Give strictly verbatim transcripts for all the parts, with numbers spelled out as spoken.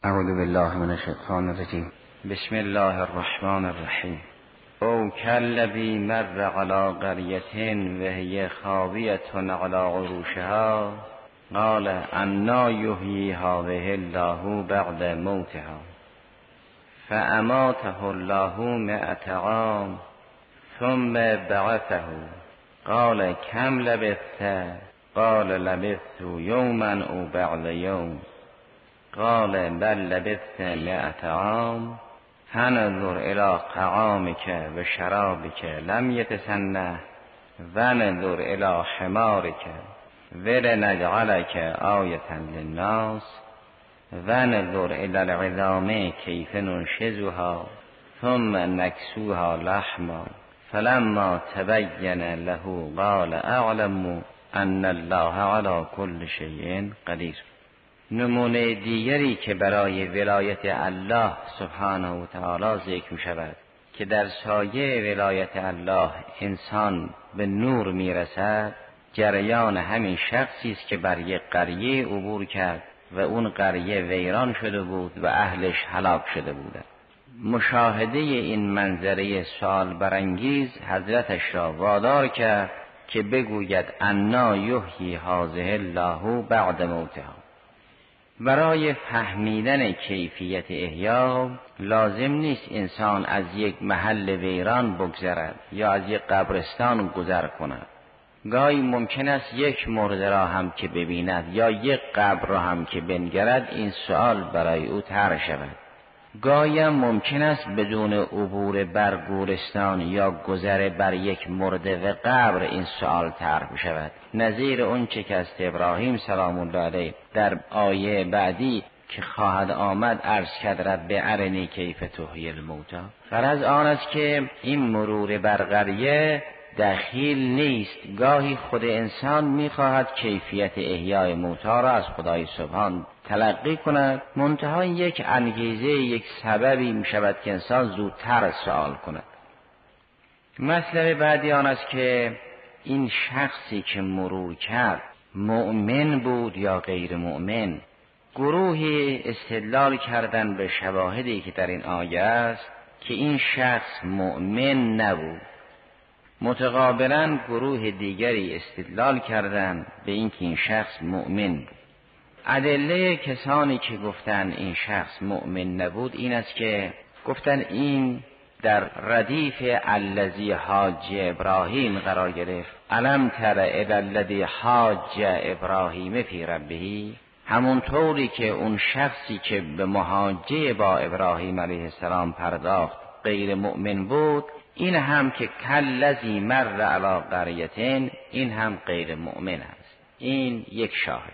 اعوذ بالله من الشیطان الرجیم. بسم الله الرحمن الرحیم. او کالذی مر علی قریة وهی خاویة علی عروشها قال انا یحیی هذه الله بعد موتها فاماته الله مئة عام ثم بعثه قال کم لبثت قال لبثت یوما او بعد یوم قال بل لبثت مئة عام فانظر الى طعامك و شرابك لم يتسنه ونظر الى حمارك ولنجعلك آیة للناس ونظر الى العظام کیف ننشزها ثم نکسوها لحما فلما تبین له قال اعلم ان الله علی کل شیء قدیر. نمونه دیگری که برای ولایت الله سبحانه و تعالی ذکر می شود که در سایه ولایت الله انسان به نور می رسد، جریان همین شخصی است که بر یک قریه عبور کرد و اون قریه ویران شده بود و اهلش هلاک شده بودند. مشاهده این منظره سوال برانگیز حضرتش را وادار کرد که بگوید انا یحیی هذه الله بعد موتها. برای فهمیدن کیفیت احیا لازم نیست انسان از یک محل ویران بگذرد یا از یک قبرستان گذر کند. گاهی ممکن است یک مرده را هم که ببیند یا یک قبر را هم که بنگرد این سوال برای او طرح شود. گاهی هم ممکن است بدون عبور بر گورستان یا گذر بر یک مرده و قبر این سوال طرح شود، نظیر اون چه که از ابراهیم سلام الله علیه در آیه بعدی که خواهد آمد عرض کرد رب ارنی کیف تحیی الموتی. غرض آن است که این مرور بر قریه دخیل نیست. گاهی خود انسان میخواهد کیفیت احیای موتی را از خدای سبحان تلقی کند، منتها یک انگیزه یک سببی میشود که انسان زودتر سوال کند. مطلب بعدی آن است که این شخصی که مرور کرد مؤمن بود یا غیر مؤمن. گروهی استدلال کردن به شواهدی که در این آیه است که این شخص مؤمن نبود. متقابلا گروه دیگری استدلال کردند به اینکه این شخص مؤمن بود. ادله کسانی که گفتن این شخص مؤمن نبود این است که گفتن این در ردیف الذی حاج ابراهیم قرار گرفت. الم تر الی الذی حاج ابراهیم فی ربه، همون طوری که اون شخصی که به محاجه با ابراهیم علیه السلام پرداخت غیر مؤمن بود، این هم که کالذی مر علی قریة این هم غیر مؤمن است. این یک شاهد.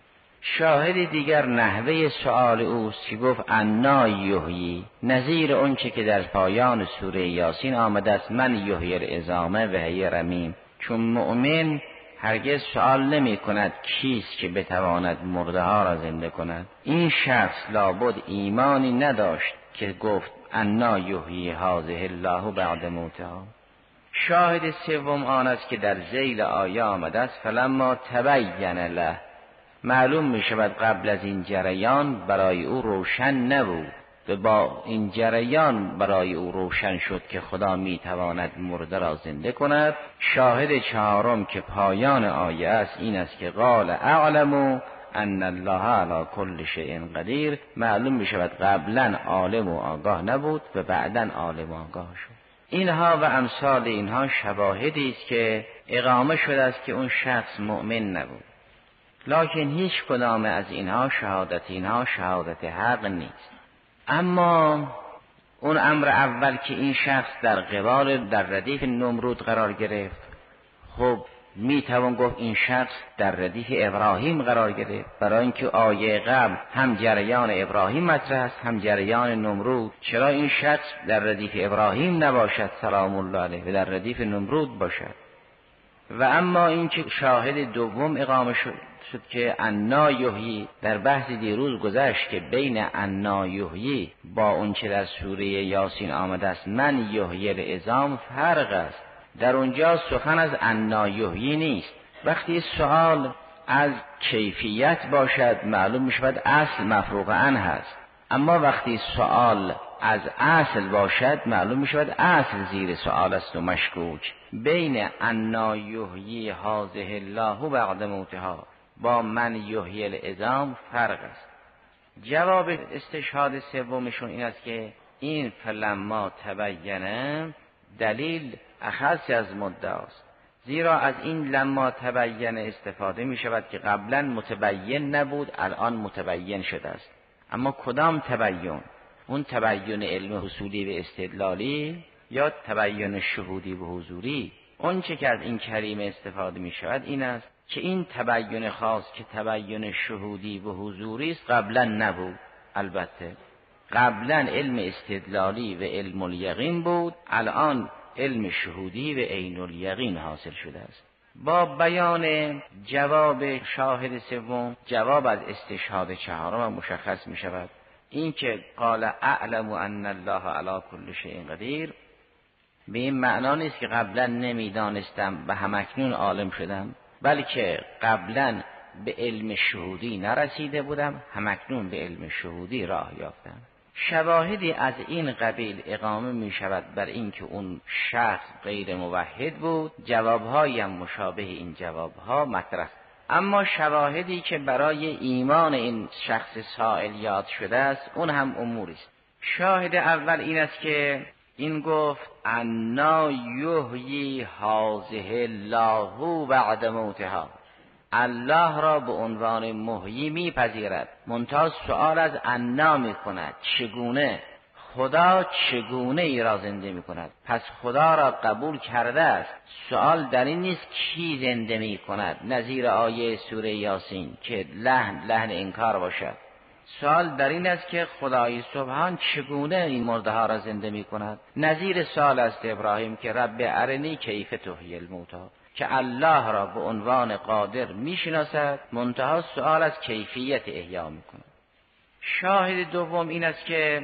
شاهد دیگر نحوه سؤال اوست که گفت انا یحیی، نظیر اون چه که در پایان سوره یاسین آمده است من یحیی العظام و هی رمیم. چون مؤمن هرگز سؤال نمی کند کیست که بتواند مرده ها را زنده کند. این شخص لابد ایمانی نداشت که گفت انا یحیی هذه الله بعد موتها. شاهد سوم آن است که در ذیل آیه آمده است فلما تبین له، معلوم می شود قبل از این جریان برای او روشن نبود و با این جریان برای او روشن شد که خدا می تواند مرده را زنده کند. شاهد چهارم که پایان آیه است این است که قال اعلم ان الله علی کل شیء قدیر. معلوم می شود قبلا عالم و آگاه نبود و بعدا عالم و آگاه شد. اینها و امثال اینها شواهدی است که اقامه شده است که اون شخص مؤمن نبود. لکن هیچ کدام از اینها شهادت اینها شهادت حق نیست. اما اون امر اول که این شخص در قبال در ردیف نمرود قرار گرفت، خب می توان گفت این شخص در ردیف ابراهیم قرار گرفت، برای اینکه آیه قبل هم جریان ابراهیم مطرح است هم جریان نمرود. چرا این شخص در ردیف ابراهیم نباشد سلام الله علیه و در ردیف نمرود باشد؟ و اما اینکه شاهد دوم اقامه شد, شد که انا یحیی، در بحث دیروز گذشت که بین انا یحیی با اون چه در سوره یاسین آمده است من یحیی العظام فرق است. در اونجا سخن از انا یحیی نیست. وقتی سوال از کیفیت باشد معلوم می شود اصل مفروغ عنه هست. اما وقتی سوال از اصل باشد معلوم می شود اصل زیر سوال است و مشکوک. بین انا یحیی هذه الله بعد موتها با من یحیی العظام فرق است. جواب استشهاد سومشون این است که این فلما تبینه دلیل اخص از مدعاست، زیرا از این لما تبینه استفاده می شود که قبلا متبین نبود الان متبین شده است. اما کدام تبین؟ اون تبین علم حصولی و استدلالی یا تبین شهودی و حضوری؟ اون چه که از این کلمه استفاده می شود این است که این تبین خاص که تبین شهودی و حضوری است قبلا نبود. البته قبلا علم استدلالی و علم الیقین بود، الان علم شهودی و عین الیقین حاصل شده است. با بیان جواب شاهد سوم جواب از استشهاد چهارم مشخص می شود. این که قال اعلم ان الله علی کل شیء قدیر به این معنا نیست که قبلا نمیدانستم و همکنون عالم شدم، بلکه قبلا به علم شهودی نرسیده بودم، همکنون به علم شهودی راه یافتم. شواهدی از این قبیل اقامه می شود بر اینکه اون شخص غیر موحد بود. جوابهایی هم مشابه این جوابها مطرح. اما شواهدی که برای ایمان این شخص سائل یاد شده است اون هم اموری است. شاهد اول این است که این گفت انا یحیی هذه الله بعد موتها، الله را به عنوان محیی میپذیرد، منتها سؤال از انا میکند، چگونه؟ خدا چگونه ای را زنده میکند؟ پس خدا را قبول کرده است. سؤال در این نیست کی زنده میکند، نظیر آیه سوره یاسین که لحن لحن انکار باشد. سوال در این است که خدای سبحان چگونه این مرده ها را زنده میکند، نظیر سوال است ابراهیم که رب ارنی کیف تحیی الموتی، که الله را به عنوان قادر میشناسد، منتها سؤال از کیفیت احیا میکند. شاهد دوم این است که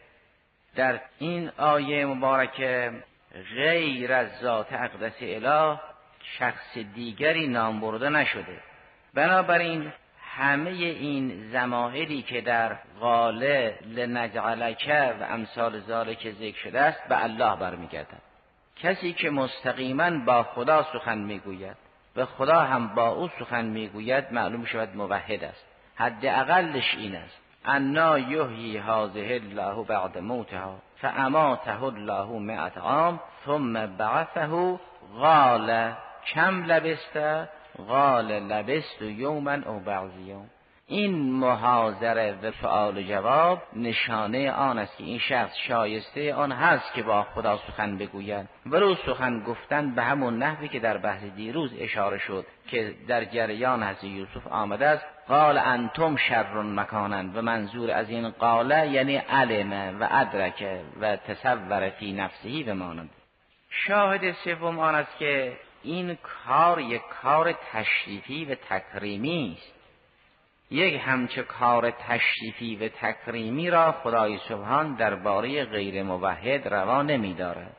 در این آیه مبارکه غیر از ذات اقدس اله شخص دیگری نام برده نشده. بنابراین همه این ضمائری که در قال لنجعلک و امثال ذالک ذکر شده است به الله برمیگردد. کسی که مستقیما با خدا سخن میگوید و خدا هم با او سخن میگوید معلوم شود موحد است. حد اقلش این است انا یحیی هذه الله بعد موتها فاماته الله مئة عام ثم بعثه قال کم لبثت قال لبثت یوما او بعض یوم. این محاضره و سؤال و جواب نشانه آن است که این شخص شایسته آن هست که با خدا سخن بگوید. ولو سخن گفتن به همون نحوی که در بحث دیروز اشاره شد که در جریان حضرت یوسف آمده است قال انتم شر مکانا، و منظور از این قال یعنی علم و ادرک و تصور فی نفسه و مانند. شاهد سوم آن است که این کار یک کار تشریفی و تکریمی است. یک همچه کار تشریفی و تکریمی را خدای سبحان درباره غیر موحد روا نمی دارد.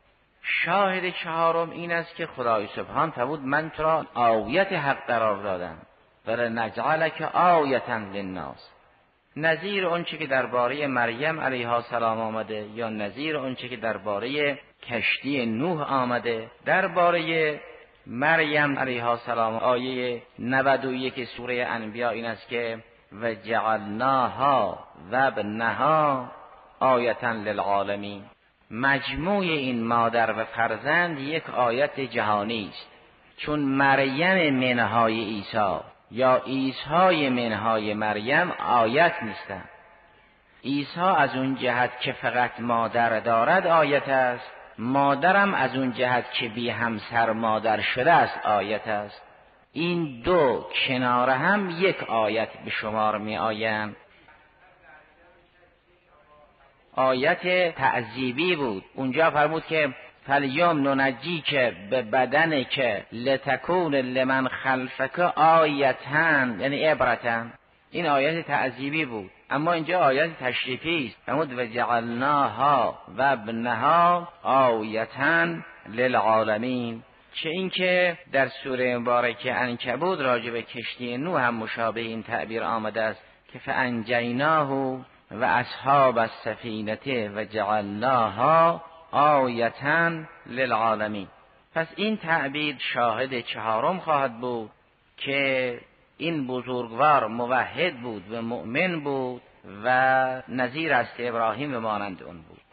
شاهد چهارم این است که خدای سبحان فرمود من تو را آیت حق قرار دادم ولنجعلک آیة للناس. نظیر اونچه که درباره مریم علیها السلام آمده یا نظیر اونچه که درباره کشتی نوح آمده. درباره مریم علیها السلام آیه نود و یک سوره انبیاء این است که و جعلناها و ابنها آیة للعالمین. مجموع این مادر و فرزند یک آیت جهانی است، چون مریم منهای عیسی یا عیسی منهای مریم آیت نیستند. عیسی از اون جهت که فقط مادر دارد آیت است، مادرم از اون جهت که بی همسر مادر شده است آیت است. این دو کنار هم یک آیت به شمار می آیند. آیت تعذیبی بود. اونجا فرمود که فالیوم ننجی که به بدن که لتکون لمن خلفک آیتن، یعنی عبرتن. این آیت تعذیبی بود، اما اینجا آیت تشریفی است. فرمود و جعلناها و ابنها آیة للعالمین. چه اینکه در سوره مبارکه عنکبوت راجع به کشتی نوح هم مشابه این تعبیر آمده است که فانجیناه و اصحاب السفینه و جعلناها آیة للعالمین. پس این تعبیر شاهد چهارم خواهد بود که این بزرگوار موحد بود و مؤمن بود و نظیر است ابراهیم و مانند اون بود.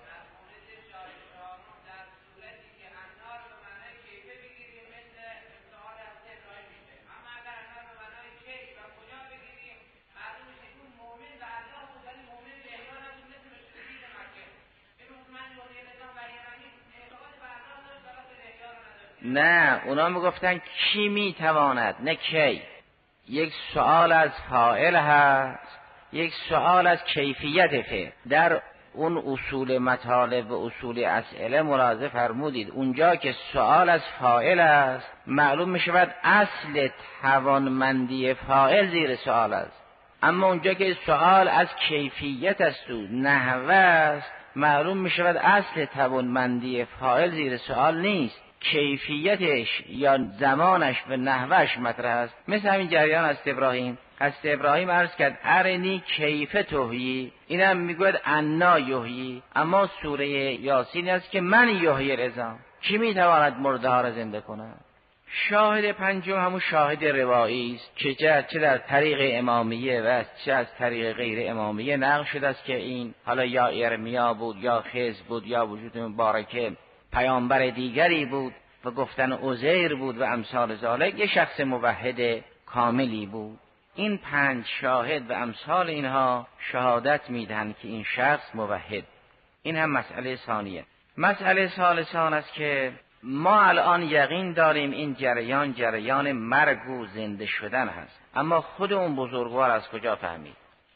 نه، اونا میگفتن کی میتواند، نه کی. یک سوال از فاعل هست، یک سوال از کیفیت فعل. در اون اصول مطالب و اصول اسئله ملاحظه فرمودید اونجا که سوال از فاعل است معلوم میشود اصل توانمندی فاعل زیر سوال است، اما اونجا که سوال از کیفیت است و نحوه است معلوم میشود اصل توانمندی فاعل زیر سوال نیست، کیفیتش یا زمانش و نحوش مطرح است. مثل همین جریان است ابراهیم است ابراهیم عرض کرد ارنی کیف تحیی، اینم میگوید انا یحیی، اما سوره یاسین است که من یحیی العظام، کی میتواند مرده ها را زنده کند. شاهد پنجم همون شاهد روایی است که چه در طریق امامیه و چه از طریق غیر امامیه نقل شده است که این حالا یا ارمیا بود یا خضر بود یا وجود مبارکه پیامبر دیگری بود و گفتن عزیر بود و امثال ذالک، یه شخص موحد کاملی بود. این پنج شاهد و امثال اینها شهادت میدهند که این شخص موحد. این هم مسئله ثانیه. مسئله ثالثان است که ما الان یقین داریم این جریان جریان مرگ و زنده شدن هست، اما خود اون بزرگوار از کجا فهمید؟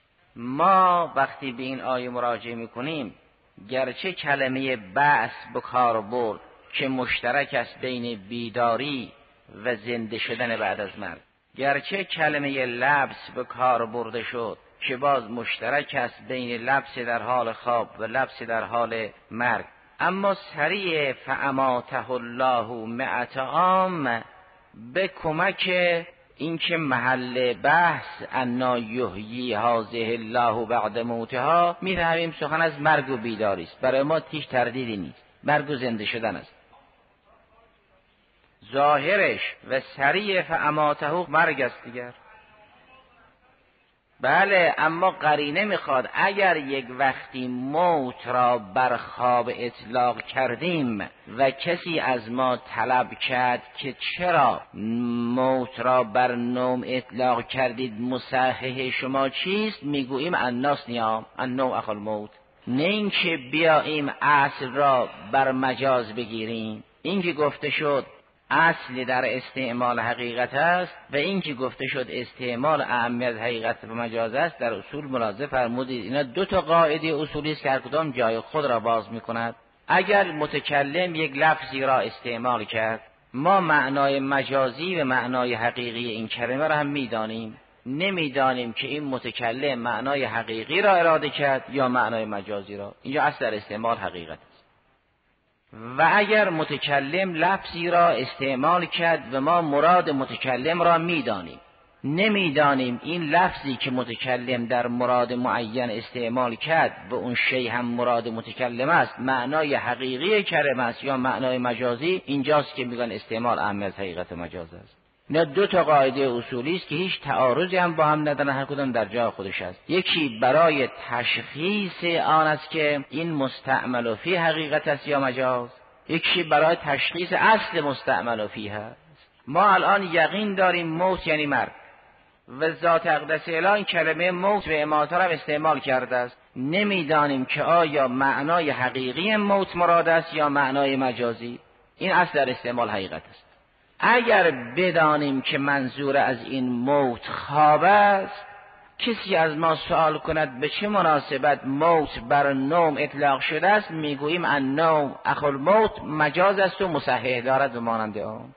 ما وقتی به این آیه مراجعه میکنیم گرچه کلمه بعث به کار برد که مشترک است بین بیداری و زنده شدن بعد از مرگ، گرچه کلمه لبس به کار برده شد که باز مشترک است بین لبس در حال خواب و لبس در حال مرگ، اما سریع فاماته الله مئة عام به کمک اینکه محل بحث انا یحیی هذه الله بعد موتها می‌فهمیم سخن از مرگ و بیداری است. برای ما هیچ تردیدی نیست، مرگ و زنده شدن است. ظاهرش و سریع فاماته مرگ است دیگر. بله، اما قرینه میخواد اگر یک وقتی موت را بر خواب اطلاق کردیم و کسی از ما طلب کرد که چرا موت را بر نوم اطلاق کردید، مصحح شما چیست؟ میگوییم الناس نیام النوم اخو الموت. نه اینکه بیاییم اصل را بر مجاز بگیریم. این که گفته شد اصلی در استعمال حقیقت است و این که گفته شد استعمال اهمیت حقیقت و مجاز است در اصول ملاحظه فرمودید اینا دو تا قاعده اصولی است که هر کدام جای خود را باز می‌کند. اگر متکلم یک لفظی را استعمال کرد ما معنای مجازی و معنای حقیقی این کلمه را هم می‌دانیم، نمی‌دانیم که این متکلم معنای حقیقی را اراده کرد یا معنای مجازی را. اینجا اصل در استعمال حقیقت است. و اگر متکلم لفظی را استعمال کرد و ما مراد متکلم را میدانیم، نمیدانیم این لفظی که متکلم در مراد معین استعمال کرد و اون شی هم مراد متکلم است معنای حقیقی کلمه است یا معنای مجازی، اینجاست که میگن استعمال اهمیت حقیقت مجاز است. نه دو تا قاعده اصولی است که هیچ تعارضی هم با هم ندارن، هر کدام در جای خودش است. یکی برای تشخیص آن است که این مستعمل فی حقیقت است یا مجاز، یکی برای تشخیص اصل مستعمل فی هست. ما الان یقین داریم موت یعنی مرگ و ذات اقدس الهی کلمه موت و اماته را استعمال کرده است. نمیدانیم که آیا معنای حقیقی موت مراد است یا معنای مجازی. این اصل در استعمال حقیقت است. اگر بدانیم که منظور از این موت خواب است، کسی از ما سوال کند به چه مناسبت موت بر نوم اطلاق شده است، میگوییم النوم اخو الموت مجاز است و مصحح دارد و مانند آن.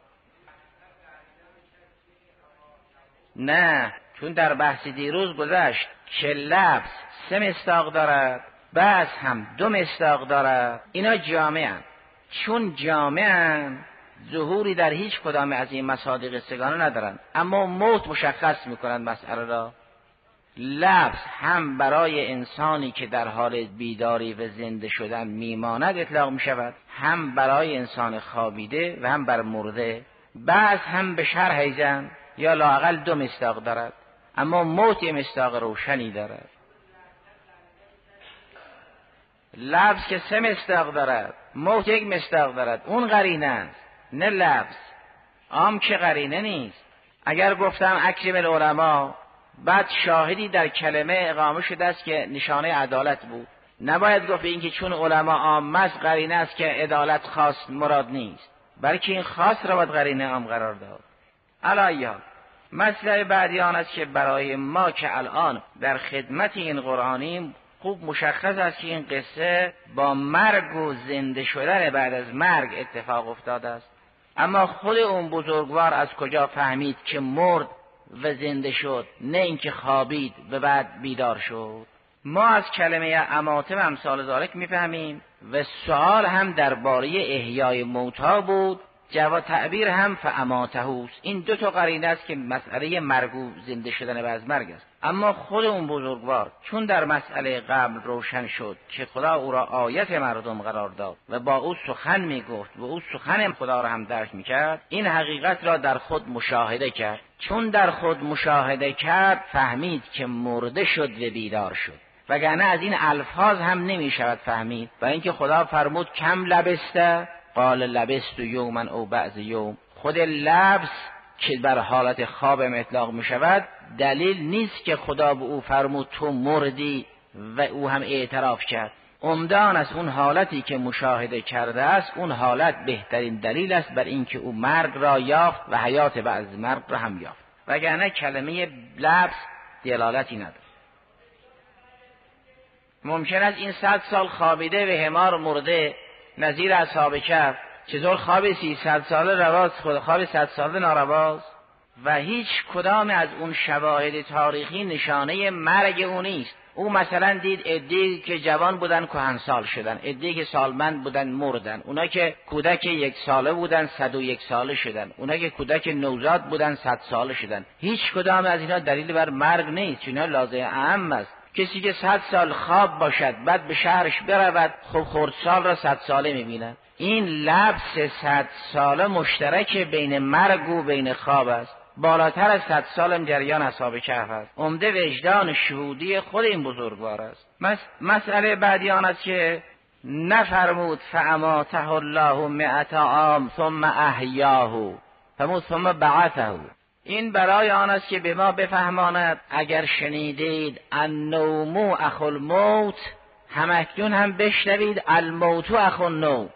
نه، چون در بحث دیروز گذشت که لفظ سه مصداق دارد، بعض هم دو مصداق دارد. اینا جامعن، چون جامعن ظهوری در هیچ کدام از این مصادیق سگانه ندارند، اما موت مشخص میکنند مسئله را. لفظ هم برای انسانی که در حال بیداری و زنده شدن میماند اطلاق می شود، هم برای انسان خوابیده و هم بر مرده. بعض هم به شرح ایزن یا لااقل دو مصداق دارد، اما موت مصداق روشنی دارد. لفظ که سه مصداق دارد، موت یک مصداق دارد، اون قرینه است نه لفظ. عام که قرینه نیست. اگر گفتم اکرم العلماء، بعد شاهدی در کلمه اقامه شده است که نشانه عدالت بود، نباید گفت این که چون علما عام است قرینه است که عدالت خاص مراد نیست، بلکه این خاص را باید قرینه عام قرار داد. علایها مسئله بعدی آن است که برای ما که الان در خدمت این قرآنیم خوب مشخص است که این قصه با مرگ و زنده شدن بعد از مرگ اتفاق افتاده است. اما خود اون بزرگوار از کجا فهمید که مرد و زنده شد، نه اینکه خوابید و بعد بیدار شد؟ ما از کلمه اماته و امثال ذالک میفهمیم و سوال هم درباره احیای موتا بود، جواب تعبیر هم فاماتهوست. این دو تا قرینه است که مسئله مرگ و زنده شدن بعد از مرگ است. اما خود اون بزرگوار چون در مسئله قبل روشن شد که خدا او را آیت مردم قرار داد و با او سخن میگفت و او سخن خدا را هم درک میکرد، این حقیقت را در خود مشاهده کرد. چون در خود مشاهده کرد فهمید که مرده شد و بیدار شد، وگرنه از این الفاظ هم نمی شود فهمید. و اینکه خدا فرمود کم لبسته، قال لبست یوما او بعض یوم. خود لبس که بر حالت خواب اطلاق می شود دلیل نیست که خدا به او فرمود تو مردی و او هم اعتراف کرد. عمدان از اون حالتی که مشاهده کرده است، اون حالت بهترین دلیل است بر اینکه او مرگ را یافت و حیات بعد از مرگ را هم یافت، وگرنه کلمه لبس دلالتی نداره. ممکن است این صد سال خوابیده و حمار مرده نظیر اصحاب کهف، چطور خواب سیصد ساله رواست، خود خواب صد ساله نارواست؟ و هیچ کدام از اون شواهد تاریخی نشانه مرگ او نیست. او مثلا دید عده‌ای که جوان بودن کهنسال شدن، عده‌ای که سالمند بودن مردن، اونا که کودک یک ساله بودن صد و یک ساله شدن، اونا که کودک نوزاد بودن صد ساله شدن. هیچ کدام از اینا دلیل بر مرگ نیست، چون اینا لازم اهم است. کسی که صد سال خواب باشد بعد به شهرش برود، خب خردسال را صد ساله میبیند. این لبس صد ساله مشترک بین مرگ و بین خواب است، بالاتر از صد سالم جریان اصحاب کهف است. عمده وجدان شهودی خود این بزرگوار است. مس... مسئله بعدی آن است که نفرمود فاماته الله مئت عام ثم احیاه فرمود ثم بعثه. این برای آن است که به ما بفهماند اگر شنیدید النوم اخو الموت، همکنون هم بشنوید الموت اخو النوم.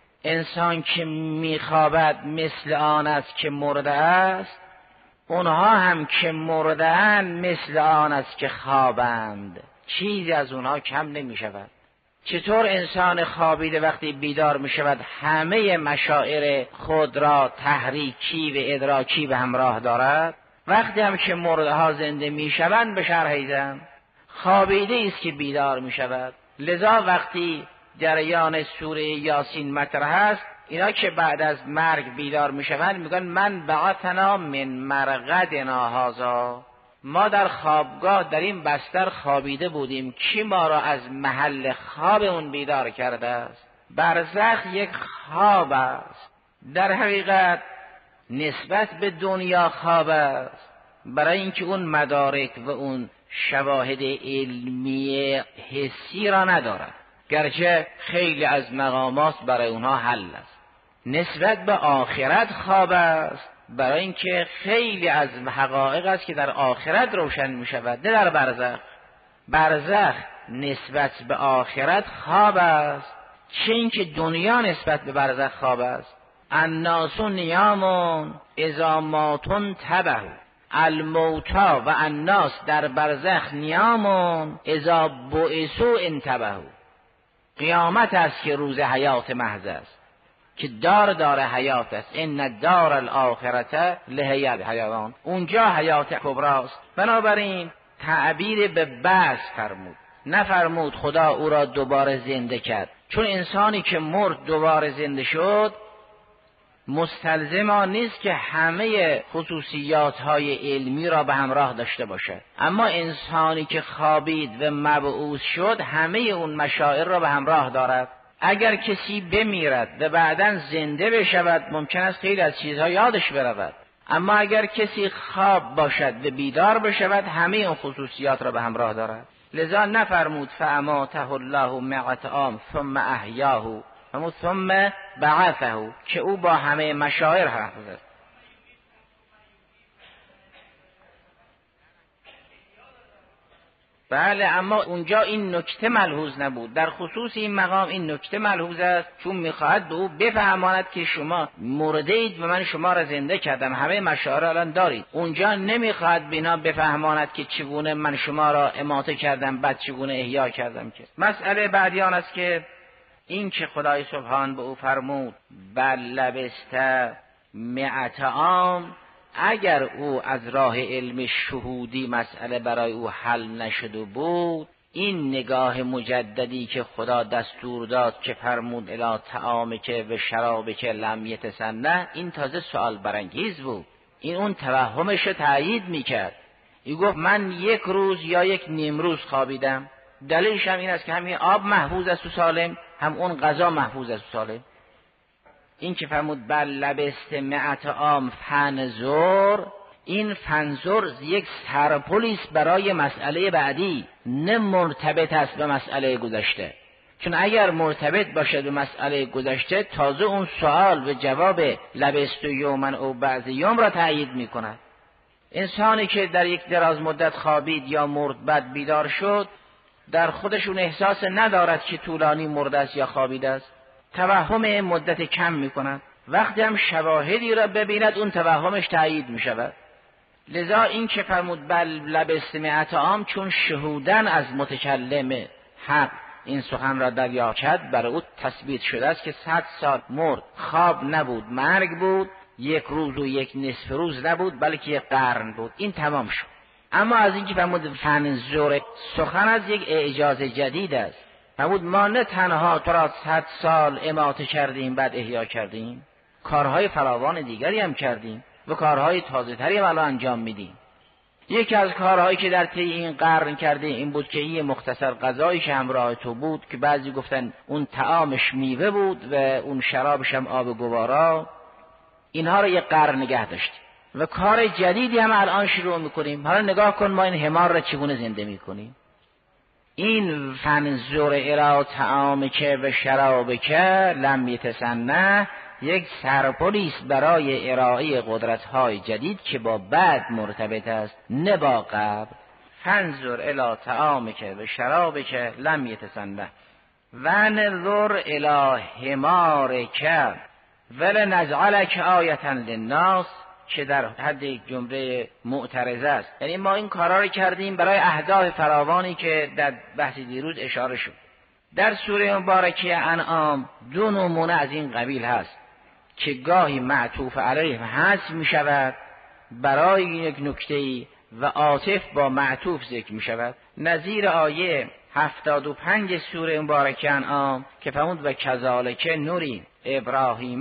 انسان که میخوابد مثل آن است که مرده است، اونها هم که مرده‌اند مثل آن است که خوابند، چیزی از اونها کم نمی شود. چطور انسان خوابیده وقتی بیدار می شود همه مشاعر خود را تحریکی و ادراکی به همراه دارد، وقتی هم که مرده ها زنده می شوند به شرح ایزن خوابیده است که بیدار می شود. لذا وقتی جریان سوره یاسین مطرح است، اینا که بعد از مرگ بیدار می شوند میگن من بعثنا من مرقدنا هذا، ما در خوابگاه در این بستر خوابیده بودیم، کی ما را از محل خواب اون بیدار کرده است؟ برزخ یک خواب است، در حقیقت نسبت به دنیا خواب است، برای اینکه اون مدارک و اون شواهد علمی حسی را ندارد، گرچه خیلی از مقامات برای اونها حل است. نسبت به آخرت خواب است، برای اینکه خیلی از حقایق است که در آخرت روشن می شود، نه در برزخ. برزخ نسبت به آخرت خواب است، چه اینکه دنیا نسبت به برزخ خواب است. الناس نیامون اذا ماتون تبه، الموتا و الناس در برزخ نیامون اذا بعثوا انتبهوا. قیامت است که روز حیات محض است، که دار دار حیات است. ان دار الاخرته لهی الحیوان، اونجا حیات کبراست. بنابراین تعبیر به بعث فرمود، نفرمود خدا او را دوباره زنده کرد، چون انسانی که مرد دوباره زنده شد مستلزم آن نیست که همه خصوصیات های علمی را به همراه داشته باشد، اما انسانی که خوابید و مبعوث شد همه اون مشاعر را به همراه دارد. اگر کسی بمیرد و بعداً زنده بشود ممکن است خیلی از چیزها یادش برود، اما اگر کسی خواب باشد و بیدار بشود همه اون خصوصیات را به همراه دارد. لذا نفرمود فاماته الله مئة عام ثم احیاه، فرمود ثم بعثه، که او با همه مشاعر حرف زد. بله، اما اونجا این نکته ملحوظ نبود. در خصوص این مقام این نکته ملحوظ است، چون میخواهد به او بفهماند که شما مرده اید و من شما را زنده کردم، همه مشاعر الان دارید. اونجا نمیخواهد بینا بفهماند که چگونه من شما را اماته کردم بعد چگونه احیا کردم. که مسئله بعدی آن است که این که خدای سبحان به او فرمود بل لبست مئة عام، اگر او از راه علم شهودی مسئله برای او حل نشده بود، این نگاه مجددی که خدا دستور داد که فرمود الی طعامک و شرابک لم یتسنه، این تازه سوال برانگیز بود. این اون توهمش رو تایید میکرد. این گفت من یک روز یا یک نیم روز خوابیدم، دلیلش هم این است که همین آب محفوظ است و سالم، هم اون غذا محفوظ است و سالم. این که فرمود بل لبست مئة عام فنظر، این فنظر یک سرپولیس برای مسئله بعدی، نه مرتبط است به مسئله گذشته. چون اگر مرتبط باشد به مسئله گذشته تازه اون سوال و جواب لبست یومن او بعض یوم را تأیید می کند. انسانی که در یک دراز مدت خوابید یا مرد بعد بیدار شد، در خودشون احساس ندارد که طولانی مرده است یا خوابیده است، توهم مدت کم می کند. وقتی هم شواهدی را ببیند اون توهمش تأیید می شود. لذا این که فرمود بل لبست مئة عام، چون شهودن از متکلم حق این سخن را دریافت کرد، برای او تثبیت شده است که صد سال مرد، خواب نبود، مرگ بود، یک روز و یک نصف روز نبود بلکه یک قرن بود. این تمام شد. اما از این که فرمود فنظر، سخن از یک اعجاز جدید است. فرمود ما نه تنها تو را صد سال اماته کردیم بعد احیا کردیم، کارهای فراوان دیگری هم کردیم و کارهای تازه تری هم الان انجام میدیم. یکی از کارهایی که در طی این قرن کردیم این بود که این مختصر غذایی که همراه تو بود، که بعضی گفتن اون طعامش میوه بود و اون شرابش هم آب گوارا، اینها رو یک قرن نگه داشتیم و کار جدیدی هم الان شروع میکنیم. حالا نگاه کن ما این حمار را چگونه زنده میکنیم. این فنظر الی طعامک و شرابک لم یتسنه یک سرپولیس برای ارائه قدرت‌های جدید که با بعد مرتبط است نه با قبل. فنظر الی طعامک و شرابک لم یتسنه و نظر الی حمارک ولنجعلک آیة للناس، که در حد یک جمله معترضه است. یعنی ما این کارا رو کردیم برای اهداف فراوانی که در بحث دیروز اشاره شد. در سوره مبارکه انعام دو نمونه از این قبیل هست که گاهی معطوف علیه حذف می شود برای یک نکته‌ای و عاطف با معطوف ذکر می شود. نظیر آیه هفتاد و پنج سوره مبارکه انعام که فرمود و کذالک نوری ابراهیم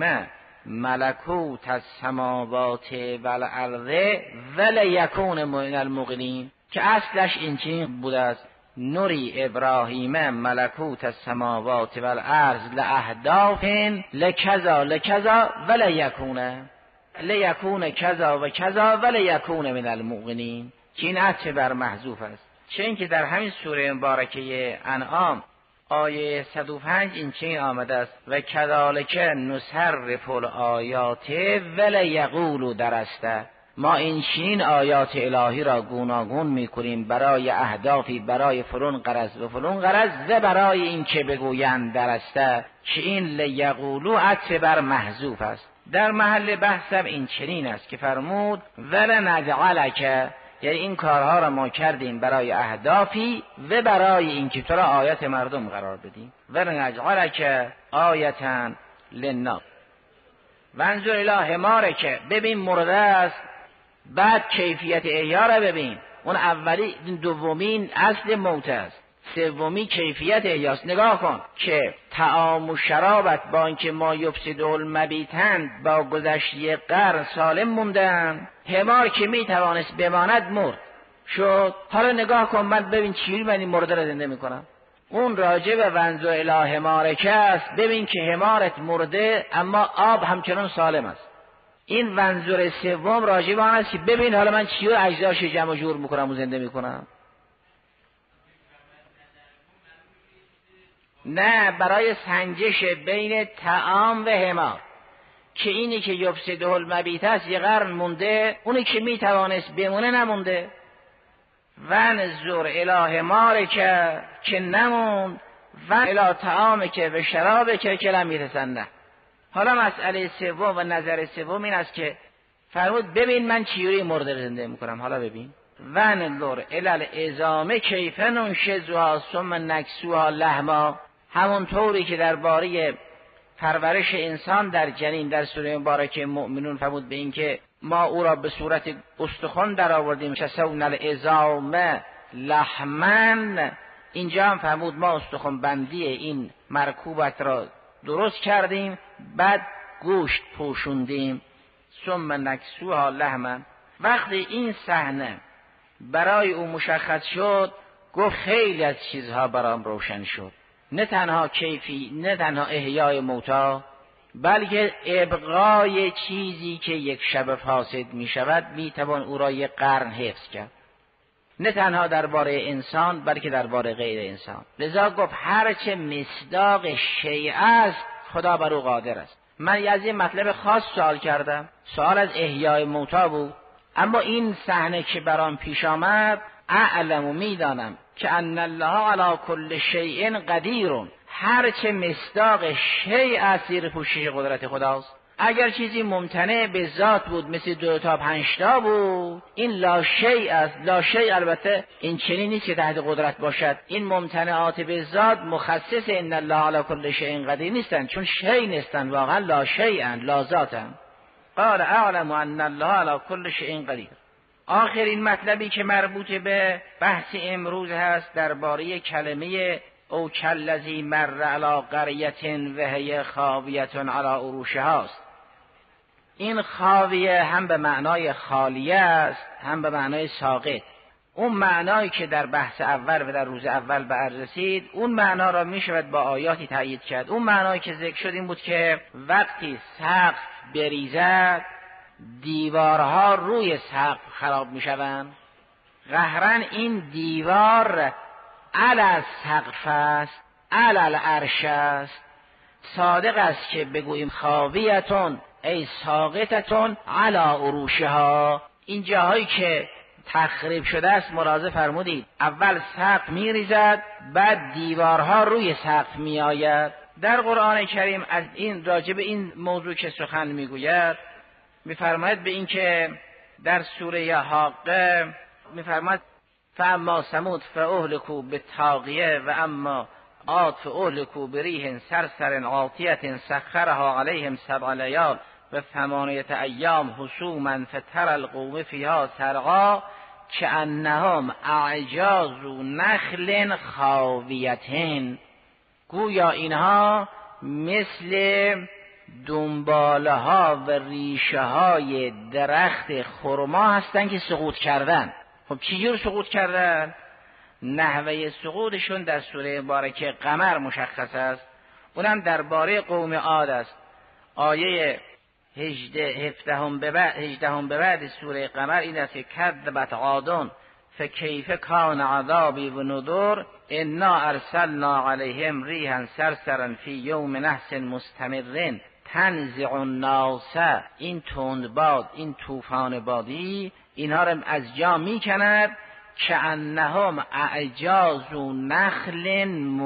ملکوت السماوات والارض ولیکون من الموقنین، که اصلش این چنین بوده است نوری ابراهیم ملکوت السماوات والارض لاهداف لکذا لکذا ولیکون لیکون کذا و کذا ولیکون من الموقنین، که این عطف بر محذوف است. چه اینکه در همین سوره مبارکه انعام آیه صد و پنج این چنین آمده است و کذالک نصرف الآیات ولیقولوا درسته، ما این چنین آیات الهی را گوناگون میکنیم برای اهدافی، برای فلان غرض و فلان غرض و برای این که بگویند درسته، که این لیقولوا عطف بر محذوف است. در محل بحثم این چنین است که فرمود ولنجعلک، یعنی این کارها را ما کردیم برای اهدافی و برای اینکه تو را آیت مردم قرار بدیم. ولنجعلک آیة للناس وانظر الی حمارک، ببین مرده است بعد کیفیت احیا را ببین. اون اولی دومین اصل موت است. سومی کیفیت احیاست. نگاه کن که طعام و شرابت با اینکه ما یفسد المبیتند با گذشته قرن سالم موندن، حمار که میتوانست بماند مرد شد. حالا نگاه کن من ببین چیوری من این مرده را زنده میکنم. اون راجع به ونزو الی حمارک است. ببین که حمارت مرده اما آب همچنان سالم است. این منظور سوم راجع به آن است که ببین حالا من چی رو اجزاش جمع و جور میکنم و زنده میکنم. نه، برای سنجش بین طعام و حمار که اینی که یفسده المبیت است یه قرن مونده، اونی که میتوانست بمونه نمونده. ونظر الی حمارک که که نموند و الی طعام که و شراب که که لم یتسنه. حالا مسئله سوم و نظر سوم این است که فرمود ببین من چیوری مرده رو زنده میکنم. حالا ببین ونظر الی العظام کیف ننشزها ثم نکسوها لحما، همون طوری که درباره پرورش انسان در جنین در سوره مبارکه مؤمنون فرمود به این که ما او را به صورت استخوان در آوردیم کسون العظام لحما، اینجا هم فرمود ما استخوان بندی این مرکوبت را درست کردیم بعد گوشت پوشوندیم. ثم نکسوها لحما. وقتی این صحنه برای او مشخص شد گفت خیلی از چیزها برام روشن شد، نه تنها کیفی نه تنها احیای موتا بلکه ابقای چیزی که یک شب فاسد می شود می توان او را یک قرن حفظ کرد، نه تنها درباره انسان بلکه درباره غیر انسان. لذا گفت هرچه مصداق شیء است خدا بر او قادر است. من از این مطلب خاص سوال کردم، سوال از احیای موتا بود، اما این صحنه که برام پیش آمد اعلم و میدانم که ان الله علی کل شیء قدیر، هرچه مصداق شیء است زیر پوشش قدرت خداست. اگر چیزی ممتنع به ذات بود مثل دو تا پنج تا بود این لا شیء است. لا شیء البته این چنین نیست که تحت قدرت باشد، این ممتنعات به ذات مخصص ان الله علی کل شیء قدیر نیستند، چون شیء نیستند، واقعا لا شیء لا ذاتند. قال اعلم ان الله علی کل شیء قدیر. آخرین مطلبی که مربوط به بحث امروز هست درباره کلمه او کلذی مر علی قریة و هی خاویة علی عروشها است. این خاویه هم به معنای خالیه است هم به معنای ساقط. اون معنایی که در بحث اول و در روز اول به عرض رسید اون معنا را می شود با آیاتی تایید کرد. اون معنایی که ذکر شد این بود که وقتی سقف بریزد دیوارها روی سقف خراب می شوند. قهرن این دیوار علی سقف است، علی العرش است. صادق است که بگوییم خاویتون ای ساقطتون علی عروشها. این جاهایی که تخریب شده است ملاحظه فرمودید اول سقف می ریزد بعد دیوارها روی سقف می آید. در قرآن کریم از این راجب این موضوع که سخن می گوید می فرماید به این که در سوره حاقه می فرماید فاما ثمود فاهلكوا بالطاغیه و اما عاد فاهلكوا بریح صرصر عاتیه سخرها علیهم سبع لیال و ثمانیة ایام حسوما فتری القوم فیها سرعا کأنهم اعجاز نخل خاویة. گویا اینها مثل دنباله ها و ریشه های درخت خرما هستند که سقوط کردن. خب چجور سقوط کردن؟ نحوه سقوطشون در سوره مبارکه قمر مشخص است، اونم درباره قوم عاد است. آیه هجده هفدهم به بعد هجدهم به بعد سوره قمر این است که کذبت عادون فکیف کان عذابی و نذر انا ارسلنا علیهم ریحا صرصرا فی یوم نحس مستمر تنزع الناس. این تندباد این طوفان بادی اینها را از جا میکند کأنهم اعجاز نخل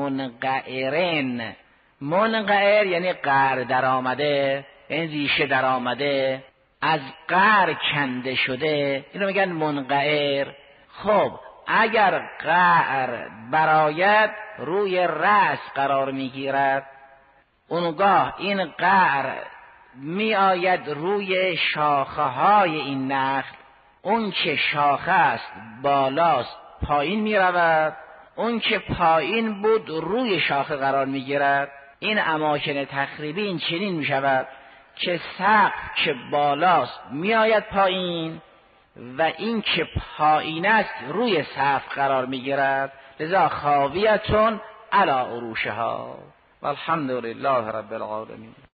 منقعرن. منقعر یعنی قعر در آمده، یعنی ریشه در آمده، از قعر کنده شده، اینو میگن منقعر. خب اگر قعر براید روی رأس قرار میگیرد، اونگاه این قعر می آید روی شاخه های این نخل، اون که شاخه است بالاست پایین می رود، اون که پایین بود روی شاخه قرار میگیرد. این اماکن تخریبی این چنین میشود که سقف که بالاست میآید پایین و این که پایین است روی سقف قرار میگیرد، لذا خاویتون علی عروشها. والحمد لله رب العالمین.